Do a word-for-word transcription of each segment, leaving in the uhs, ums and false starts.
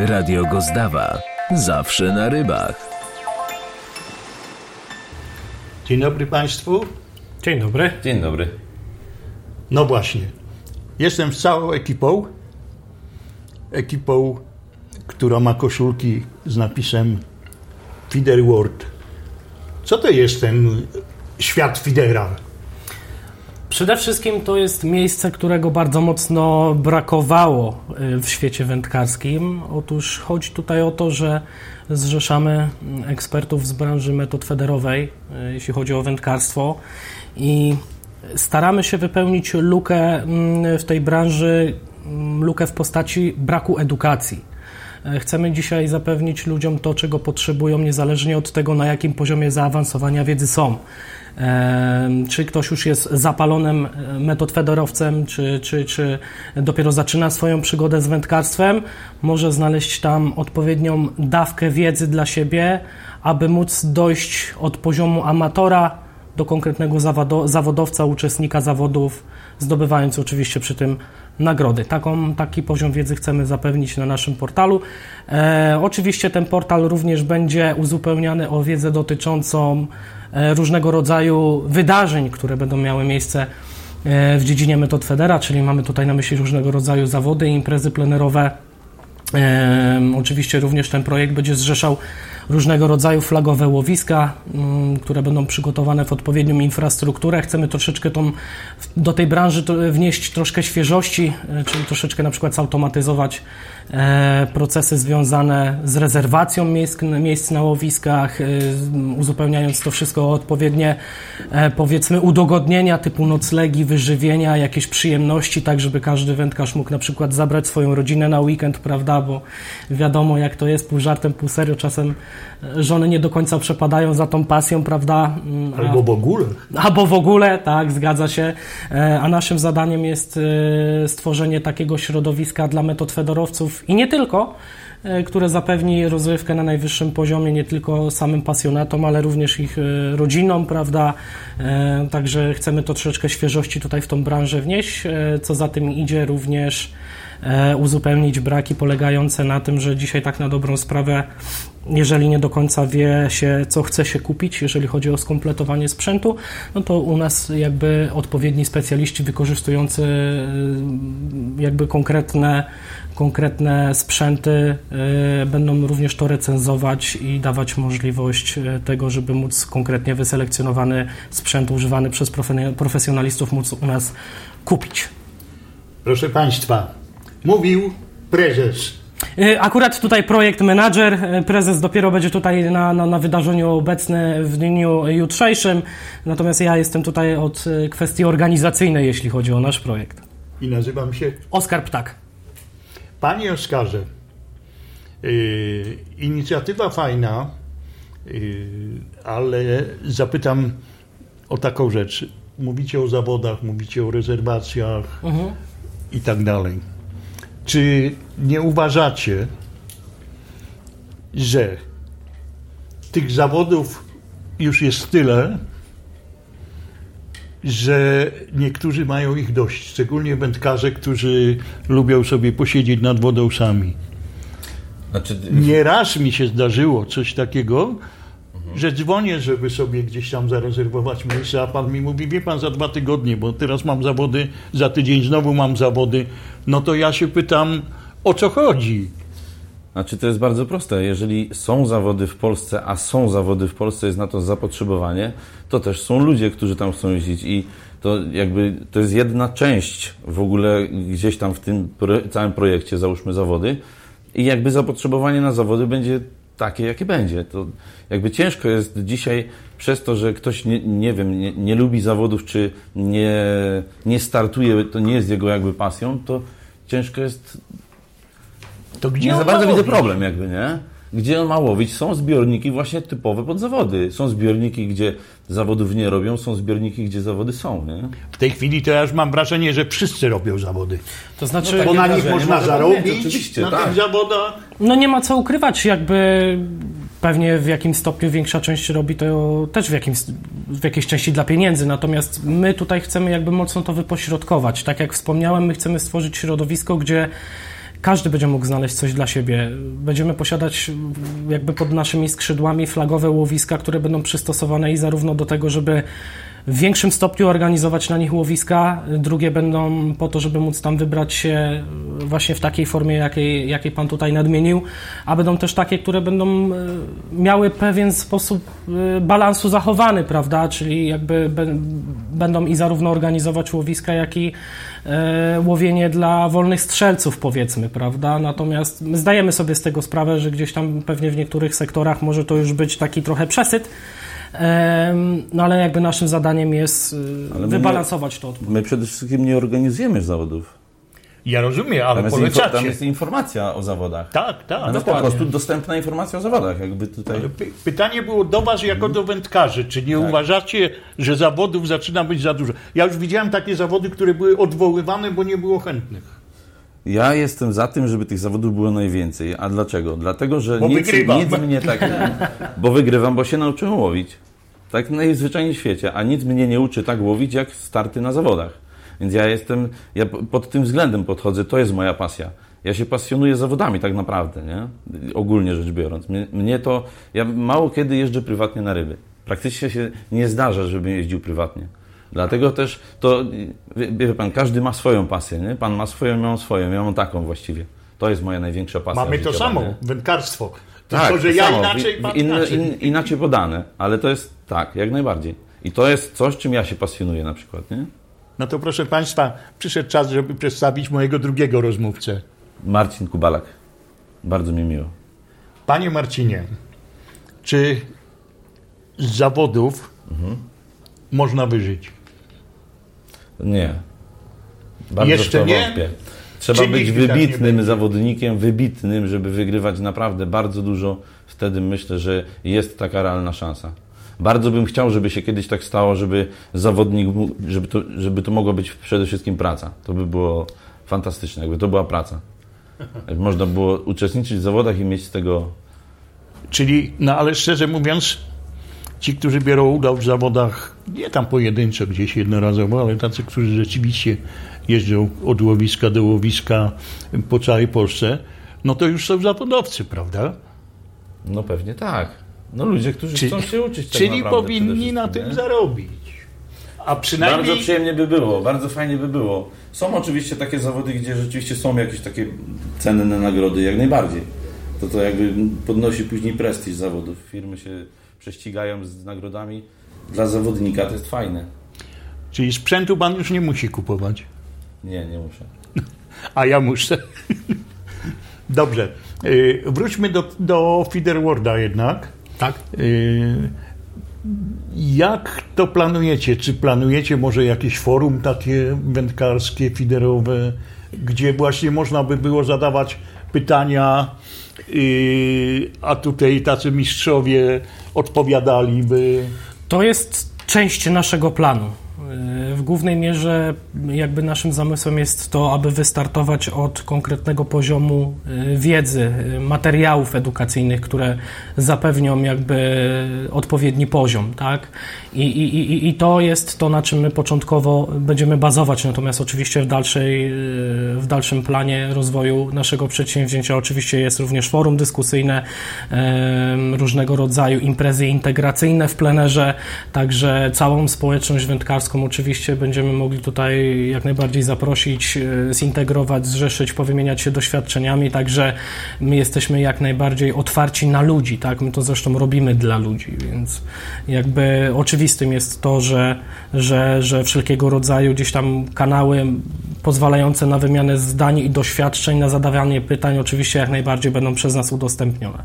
Radio Gozdawa. Zawsze na rybach. Dzień dobry Państwu. Dzień dobry. Dzień dobry. No właśnie. Jestem z całą ekipą. Ekipą, która ma koszulki z napisem Feeder World. Co to jest ten świat feedera? Przede wszystkim to jest miejsce, którego bardzo mocno brakowało w świecie wędkarskim. Otóż chodzi tutaj o to, że zrzeszamy ekspertów z branży metod federowej, jeśli chodzi o wędkarstwo, i staramy się wypełnić lukę w tej branży, lukę w postaci braku edukacji. Chcemy dzisiaj zapewnić ludziom to, czego potrzebują, niezależnie od tego, na jakim poziomie zaawansowania wiedzy są. Czy ktoś już jest zapalonym metod federowcem, czy, czy, czy dopiero zaczyna swoją przygodę z wędkarstwem, może znaleźć tam odpowiednią dawkę wiedzy dla siebie, aby móc dojść od poziomu amatora do konkretnego zawodowca, uczestnika zawodów, zdobywając oczywiście przy tym nagrody. Taką, taki poziom wiedzy chcemy zapewnić na naszym portalu. E, oczywiście ten portal również będzie uzupełniany o wiedzę dotyczącą e, różnego rodzaju wydarzeń, które będą miały miejsce e, w dziedzinie metod federa, czyli mamy tutaj na myśli różnego rodzaju zawody i imprezy plenerowe. E, oczywiście również ten projekt będzie zrzeszał różnego rodzaju flagowe łowiska, m, które będą przygotowane w odpowiednią infrastrukturę. Chcemy troszeczkę tą, do tej branży to, wnieść troszkę świeżości, e, czyli troszeczkę na przykład zautomatyzować e, procesy związane z rezerwacją miejsc, miejsc na łowiskach, e, uzupełniając to wszystko o odpowiednie, e, powiedzmy, udogodnienia typu noclegi, wyżywienia, jakieś przyjemności, tak żeby każdy wędkarz mógł na przykład zabrać swoją rodzinę na weekend, prawda, bo wiadomo jak to jest, pół żartem, pół serio, czasem żony nie do końca przepadają za tą pasją, prawda? Albo w ogóle. Albo w ogóle, tak, zgadza się. A naszym zadaniem jest stworzenie takiego środowiska dla metod federowców i nie tylko, które zapewni rozrywkę na najwyższym poziomie nie tylko samym pasjonatom, ale również ich rodzinom, prawda? Także chcemy to troszeczkę świeżości tutaj w tą branżę wnieść, co za tym idzie również uzupełnić braki polegające na tym, że dzisiaj tak na dobrą sprawę, jeżeli nie do końca wie się, co chce się kupić, jeżeli chodzi o skompletowanie sprzętu, no to u nas jakby odpowiedni specjaliści wykorzystujący jakby konkretne, konkretne sprzęty będą również to recenzować i dawać możliwość tego, żeby móc konkretnie wyselekcjonowany sprzęt używany przez profesjonalistów móc u nas kupić. Proszę Państwa, mówił prezes. Akurat tutaj projekt menadżer, prezes dopiero będzie tutaj na, na, na wydarzeniu obecny w dniu jutrzejszym, natomiast ja jestem tutaj od kwestii organizacyjnej, jeśli chodzi o nasz projekt. I nazywam się Oskar Ptak. Panie Oskarze, yy, inicjatywa fajna, yy, ale zapytam o taką rzecz. Mówicie o zawodach, mówicie o rezerwacjach mhm. i tak dalej. Czy nie uważacie, że tych zawodów już jest tyle, że niektórzy mają ich dość, szczególnie wędkarze, którzy lubią sobie posiedzieć nad wodą sami? Znaczy... Nieraz mi się zdarzyło coś takiego, mhm. że dzwonię, żeby sobie gdzieś tam zarezerwować miejsce, a pan mi mówi, wie pan, za dwa tygodnie, bo teraz mam zawody, za tydzień znowu mam zawody. No to ja się pytam, o co chodzi? Znaczy to jest bardzo proste. Jeżeli są zawody w Polsce, a są zawody w Polsce, jest na to zapotrzebowanie, to też są ludzie, którzy tam chcą jeździć i to jakby to jest jedna część w ogóle gdzieś tam w tym pro, całym projekcie, załóżmy zawody, i jakby zapotrzebowanie na zawody będzie takie, jakie będzie. To jakby ciężko jest dzisiaj przez to, że ktoś nie, nie wiem, nie, nie lubi zawodów, czy nie, nie startuje, to nie jest jego jakby pasją, to ciężko jest. To gdzie nie on za bardzo ma widzę łowić? problem jakby, nie? Gdzie on ma łowić? Są zbiorniki właśnie typowe pod zawody. Są zbiorniki, gdzie zawodów nie robią, są zbiorniki, gdzie zawody są, nie? W tej chwili to ja już mam wrażenie, że wszyscy robią zawody. To znaczy, no, bo na nich można zarobić, mieć, oczywiście, na tak. tych zawodach. No nie ma co ukrywać, jakby pewnie w jakimś stopniu większa część robi to też w, jakimś, w jakiejś części dla pieniędzy, natomiast my tutaj chcemy jakby mocno to wypośrodkować. Tak jak wspomniałem, my chcemy stworzyć środowisko, gdzie każdy będzie mógł znaleźć coś dla siebie. Będziemy posiadać jakby pod naszymi skrzydłami flagowe łowiska, które będą przystosowane i zarówno do tego, żeby w większym stopniu organizować na nich łowiska, drugie będą po to, żeby móc tam wybrać się właśnie w takiej formie, jakiej, jakiej Pan tutaj nadmienił, a będą też takie, które będą miały pewien sposób balansu zachowany, prawda, czyli jakby be, będą i zarówno organizować łowiska, jak i e, łowienie dla wolnych strzelców, powiedzmy, prawda, natomiast my zdajemy sobie z tego sprawę, że gdzieś tam pewnie w niektórych sektorach może to już być taki trochę przesyt. No ale jakby naszym zadaniem jest ale wybalansować nie, to. My przede wszystkim nie organizujemy zawodów. Ja rozumiem, ale tam polecacie. Jest, tam jest informacja o zawodach. Tak, tak. No po prostu dostępna informacja o zawodach. Jakby tutaj... Py- pytanie było do Was jako do wędkarzy. Czy nie tak. uważacie, że zawodów zaczyna być za dużo? Ja już widziałem takie zawody, które były odwoływane, bo nie było chętnych. Ja jestem za tym, żeby tych zawodów było najwięcej. A dlaczego? Dlatego, że bo nic, wygrywam. nic mnie tak... Bo wygrywam, bo się nauczyłem łowić. Tak najzwyczajniej w świecie. A nic mnie nie uczy tak łowić, jak starty na zawodach. Więc ja jestem... Ja pod tym względem podchodzę. To jest moja pasja. Ja się pasjonuję zawodami tak naprawdę, nie? Ogólnie rzecz biorąc. Mnie, mnie to... Ja mało kiedy jeżdżę prywatnie na ryby. Praktycznie się nie zdarza, żebym jeździł prywatnie. Dlatego też to, wie, wie pan, każdy ma swoją pasję, nie? Pan ma swoją, ja mam swoją, ja mam taką właściwie. To jest moja największa pasja. Mamy życiowa, to samo, nie? wędkarstwo. Tylko, tak, że ja samo, inaczej, pan in, inaczej. In, inaczej podane, ale to jest tak, jak najbardziej. I to jest coś, czym ja się pasjonuję na przykład, nie? No to proszę Państwa, przyszedł czas, żeby przedstawić mojego drugiego rozmówcę. Marcin Kubalak. Bardzo mi miło. Panie Marcinie, czy z zawodów mhm. można wyżyć? Nie. Bardzo Jeszcze nie? Wątpię. Trzeba Czy być nigdy tak nie wybitnym będzie? zawodnikiem, wybitnym, żeby wygrywać naprawdę bardzo dużo. Wtedy myślę, że jest taka realna szansa. Bardzo bym chciał, żeby się kiedyś tak stało, żeby zawodnik, mógł- żeby to, żeby to mogła być przede wszystkim praca. To by było fantastyczne, jakby to była praca. Jakby można było uczestniczyć w zawodach i mieć z tego... Czyli, no ale szczerze mówiąc, ci, którzy biorą udział w zawodach, nie tam pojedynczo gdzieś jednorazowo, ale tacy, którzy rzeczywiście jeżdżą od łowiska do łowiska po całej Polsce, no to już są zawodowcy, prawda? No pewnie tak. No ludzie, którzy Czyli- chcą się uczyć tak Czyli naprawdę przede powinni wszystkim, na tym nie? zarobić. A przynajmniej... Bardzo przyjemnie by było, bardzo fajnie by było. Są oczywiście takie zawody, gdzie rzeczywiście są jakieś takie cenne nagrody, jak najbardziej. To to jakby podnosi później prestiż zawodów. Firmy się prześcigają z nagrodami. Dla zawodnika to jest fajne. Czyli sprzętu pan już nie musi kupować. Nie, nie muszę. A ja muszę. Dobrze. Yy, wróćmy do, do Feederworlda jednak. Tak? Yy, jak to planujecie? Czy planujecie może jakieś forum takie wędkarskie, feederowe, gdzie właśnie można by było zadawać pytania, yy, a tutaj tacy mistrzowie odpowiadaliby? To jest część naszego planu. W głównej mierze jakby naszym zamysłem jest to, aby wystartować od konkretnego poziomu wiedzy, materiałów edukacyjnych, które zapewnią jakby odpowiedni poziom, tak? I, i, i, i to jest to, na czym my początkowo będziemy bazować, natomiast oczywiście w dalszej, w dalszym planie rozwoju naszego przedsięwzięcia oczywiście jest również forum dyskusyjne, różnego rodzaju imprezy integracyjne w plenerze, także całą społeczność wędkarską oczywiście będziemy mogli tutaj jak najbardziej zaprosić, zintegrować, zrzeszyć, powymieniać się doświadczeniami, także my jesteśmy jak najbardziej otwarci na ludzi, tak? My to zresztą robimy dla ludzi, więc jakby oczywistym jest to, że, że, że wszelkiego rodzaju gdzieś tam kanały pozwalające na wymianę zdań i doświadczeń, na zadawanie pytań oczywiście jak najbardziej będą przez nas udostępnione.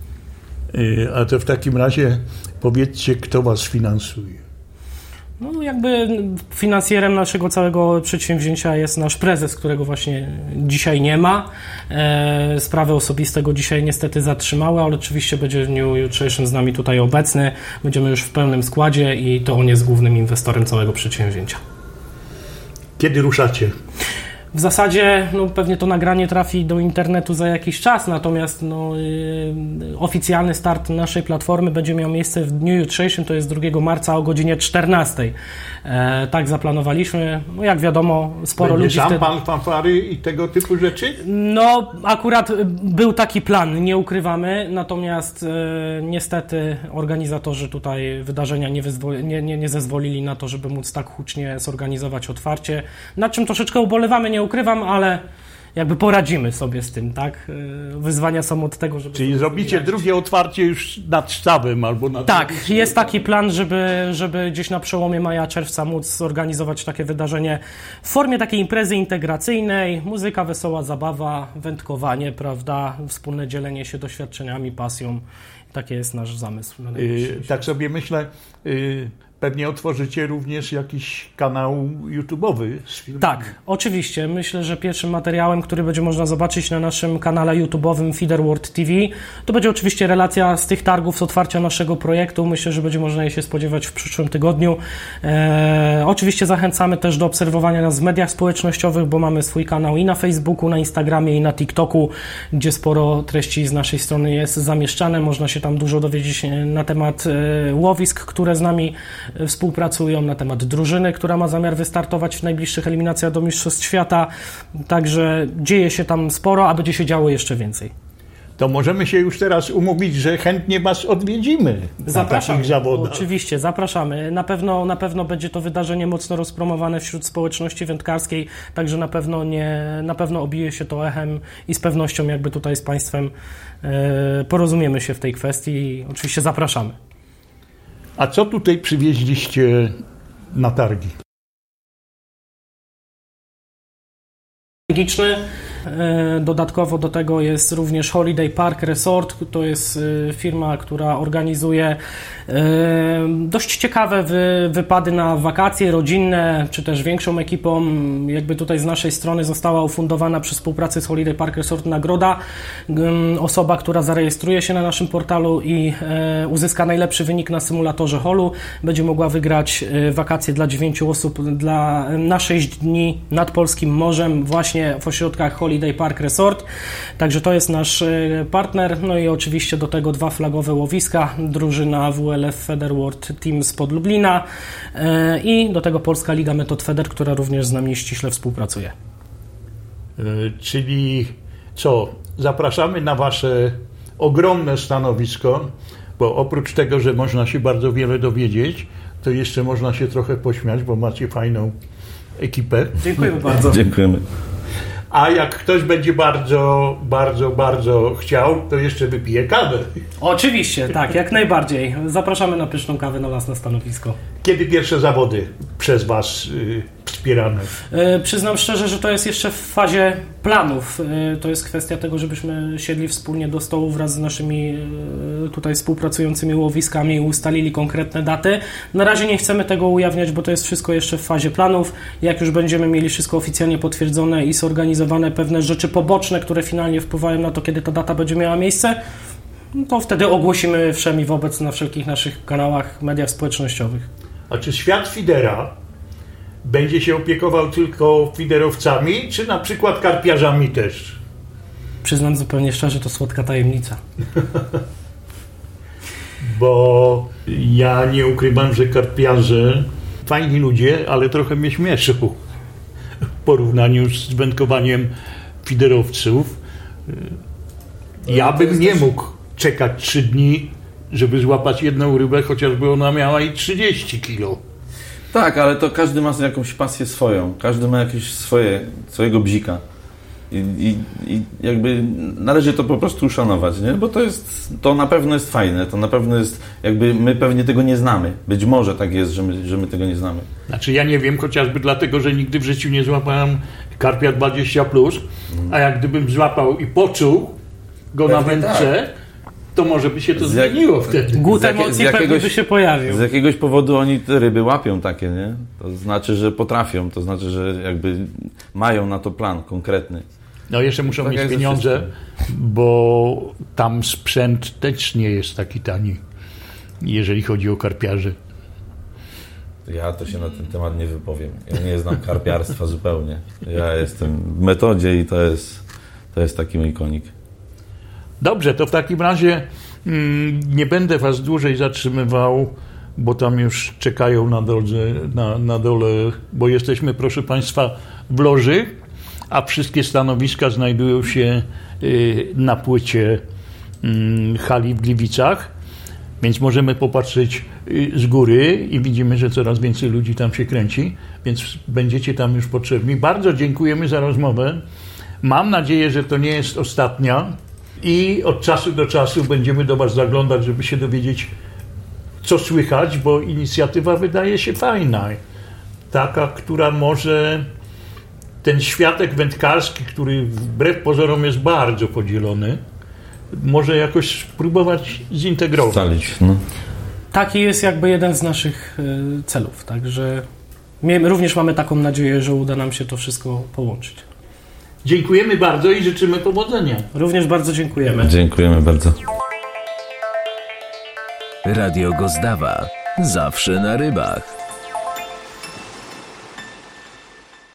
A to w takim razie powiedzcie, kto was finansuje. No jakby finansjerem naszego całego przedsięwzięcia jest nasz prezes, którego właśnie dzisiaj nie ma. E, sprawy osobiste go dzisiaj niestety zatrzymały, ale oczywiście będzie w dniu jutrzejszym z nami tutaj obecny. Będziemy już w pełnym składzie i to on jest głównym inwestorem całego przedsięwzięcia. Kiedy ruszacie? W zasadzie no, pewnie to nagranie trafi do internetu za jakiś czas, natomiast no, yy, oficjalny start naszej platformy będzie miał miejsce w dniu jutrzejszym, to jest drugiego marca o godzinie czternastej. E, tak zaplanowaliśmy. No, jak wiadomo, sporo będzie ludzi szampan, wtedy... fanfary i tego typu rzeczy? No, akurat był taki plan, nie ukrywamy, natomiast e, niestety organizatorzy tutaj wydarzenia nie, wyzwo- nie, nie, nie zezwolili na to, żeby móc tak hucznie zorganizować otwarcie, nad czym troszeczkę ubolewamy, nie ukrywam, ale jakby poradzimy sobie z tym, tak? Wyzwania są od tego, żeby... Czyli zrobicie drugie otwarcie już nad stawem albo nad... Tak, jest taki plan, żeby, żeby gdzieś na przełomie maja, czerwca móc zorganizować takie wydarzenie w formie takiej imprezy integracyjnej, muzyka, wesoła zabawa, wędkowanie, prawda, wspólne dzielenie się doświadczeniami, pasją. Taki jest nasz zamysł. Na yy, tak sobie myślę, yy, pewnie otworzycie również jakiś kanał YouTube'owy z filmami. Tak, oczywiście. Myślę, że pierwszym materiałem, który będzie można zobaczyć na naszym kanale YouTube'owym Feeder World T V, to będzie oczywiście relacja z tych targów, z otwarcia naszego projektu. Myślę, że będzie można jej się spodziewać w przyszłym tygodniu. E, oczywiście zachęcamy też do obserwowania nas w mediach społecznościowych, bo mamy swój kanał i na Facebooku, na Instagramie i na TikToku, gdzie sporo treści z naszej strony jest zamieszczane. Można się tam dużo dowiedzieć na temat e, łowisk, które z nami współpracują, na temat drużyny, która ma zamiar wystartować w najbliższych eliminacjach do Mistrzostw Świata. Także dzieje się tam sporo, a będzie się działo jeszcze więcej. To możemy się już teraz umówić, że chętnie Was odwiedzimy na takich zawodach. Oczywiście, zapraszamy. Na pewno, na pewno będzie to wydarzenie mocno rozpromowane wśród społeczności wędkarskiej, także na pewno nie, na pewno obije się to echem i z pewnością jakby tutaj z Państwem e, porozumiemy się w tej kwestii. Oczywiście zapraszamy. A co tutaj przywieźliście na targi? Strategiczny. Dodatkowo do tego jest również Holiday Park Resort. To jest firma, która organizuje dość ciekawe wy, wypady na wakacje rodzinne, czy też większą ekipą. Jakby tutaj z naszej strony została ufundowana przy współpracy z Holiday Park Resort nagroda. Osoba, która zarejestruje się na naszym portalu i uzyska najlepszy wynik na symulatorze holu, będzie mogła wygrać wakacje dla dziewięciu osób dla, na sześć dni nad polskim morzem właśnie w ośrodkach Holiday Park Resort. Także to jest nasz partner. No i oczywiście do tego dwa flagowe łowiska. Drużyna W L F Feeder World Team spod Lublina i do tego Polska Liga Metod Feder, która również z nami ściśle współpracuje. Czyli co? Zapraszamy na Wasze ogromne stanowisko, bo oprócz tego, że można się bardzo wiele dowiedzieć, to jeszcze można się trochę pośmiać, bo macie fajną ekipę. Dziękujemy bardzo. Dziękujemy. A jak ktoś będzie bardzo, bardzo, bardzo chciał, to jeszcze wypije kawę. Oczywiście, tak, jak najbardziej. Zapraszamy na pyszną kawę na własne stanowisko. Kiedy pierwsze zawody przez Was y, wspierane? Yy, przyznam szczerze, że to jest jeszcze w fazie planów. Yy, to jest kwestia tego, żebyśmy siedli wspólnie do stołu wraz z naszymi yy, tutaj współpracującymi łowiskami i ustalili konkretne daty. Na razie nie chcemy tego ujawniać, bo to jest wszystko jeszcze w fazie planów. Jak już będziemy mieli wszystko oficjalnie potwierdzone i zorganizowane pewne rzeczy poboczne, które finalnie wpływają na to, kiedy ta data będzie miała miejsce, to wtedy ogłosimy wszem i wobec na wszelkich naszych kanałach, mediach społecznościowych. A czy świat fidera będzie się opiekował tylko fiderowcami, czy na przykład karpiarzami też? Przyznam zupełnie szczerze, to słodka tajemnica. Bo ja nie ukrywam, że karpiarze fajni ludzie, ale trochę mnie śmieszą w porównaniu z wędkowaniem fiderowców. Ja bym nie mógł czekać trzy dni, żeby złapać jedną rybę, chociażby ona miała i trzydzieści kilo. Tak, ale to każdy ma jakąś pasję swoją. Każdy ma jakieś swoje, swojego bzika. I, i, I jakby należy to po prostu uszanować, nie? Bo to jest, to na pewno jest fajne, to na pewno jest, jakby my pewnie tego nie znamy. Być może tak jest, że my, że my tego nie znamy. Znaczy ja nie wiem, chociażby dlatego, że nigdy w życiu nie złapałem karpia dwadzieścia plus, a jak gdybym złapał i poczuł go pewnie na wędce, tak, to może by się to z zmieniło jak, wtedy. Głód emocji jak, pewnie by się pojawił. Z jakiegoś powodu oni te ryby łapią takie, nie? To znaczy, że potrafią, to znaczy, że jakby mają na to plan konkretny. No jeszcze muszą tak mieć pieniądze, bo tam sprzęt też nie jest taki tani, jeżeli chodzi o karpiarzy. Ja to się na ten temat nie wypowiem. Ja nie znam karpiarstwa zupełnie. Ja jestem w metodzie i to jest, to jest taki mój konik. Dobrze, to w takim razie mm, nie będę was dłużej zatrzymywał, bo tam już czekają na drodze, na, na dole, bo jesteśmy, proszę Państwa, w loży, a wszystkie stanowiska znajdują się y, na płycie y, hali w Gliwicach, więc możemy popatrzeć y, z góry i widzimy, że coraz więcej ludzi tam się kręci, więc będziecie tam już potrzebni. Bardzo dziękujemy za rozmowę. Mam nadzieję, że to nie jest ostatnia i od czasu do czasu będziemy do was zaglądać, żeby się dowiedzieć, co słychać, bo inicjatywa wydaje się fajna. Taka, która może ten światek wędkarski, który wbrew pozorom jest bardzo podzielony, może jakoś spróbować zintegrować. Scalić, no. Taki jest jakby jeden z naszych y, celów, także my również mamy taką nadzieję, że uda nam się to wszystko połączyć. Dziękujemy bardzo i życzymy powodzenia. Również bardzo dziękujemy. Dziękujemy bardzo. Radio Gozdawa. Zawsze na rybach.